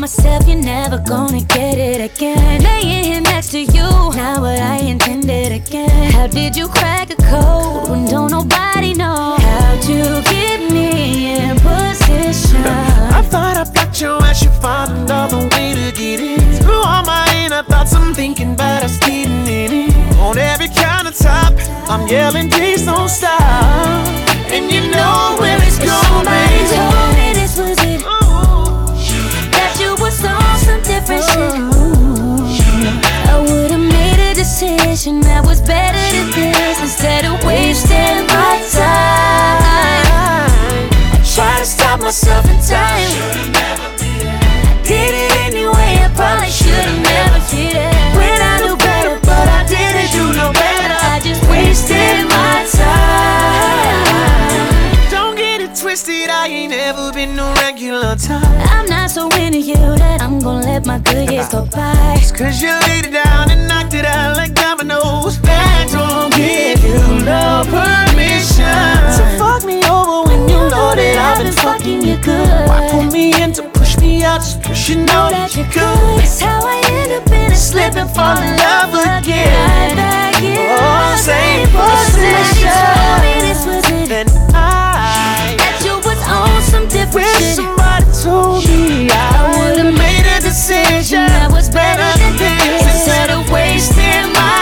myself, you're never gonna get it again. Laying here next to you, not what I intended again. How did you crack a code when don't nobody know? How'd you get me in position? I thought I blocked your ass, you found another way to get in. Through all my inner thoughts, I'm thinking about us getting in it. On every countertop, I'm yelling, please don't stop. And you know where it's going. Somebody told me this was it. That you was on some different shit. I would've made a decision that was better than this. Instead of wasting my time, I try to stop myself in time. I did it anyway, I probably should've never did it. When I knew better, but I didn't do no better. I just wasted my time. Don't get it twisted, I ain't never been no regular type. I'm not so into you that I'm gonna let my good years go by. It's 'cause you laid it down and knocked it out like dominoes. That don't give you no permission to fuck me over when you know that I've been fucking you good. Why pull me in to push me out just 'cause you know that you're good? That's how I end up in a slip and fall in love again. Oh, same position. You told me this was it. Then I That you was on some different wish shit. somebody told me I would've made a decision that was better than this. instead of wasting my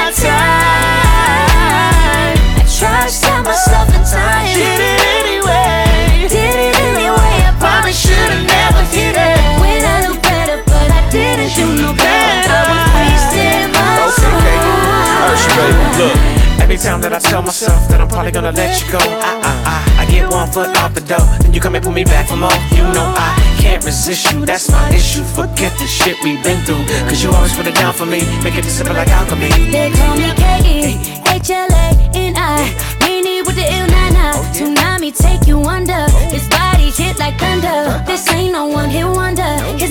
time. I tried to stop myself in time. Did it anyway. Did it anyway. I probably should've never hit it. When I knew better, but I didn't do no better. I was wasting my time. Look, every time that I tell myself that I'm probably gonna let you go, I get one foot off the door, then you come and pull me back for more. You know I can't resist you, that's my issue. Forget the shit we've been through, 'cause you always put it down for me, make it simple like alchemy. They call me K-E-H-L-A-N-I. Meanie with the ill-na-na. Tsunami take you under. His body hit like thunder. This ain't no one hit wonder.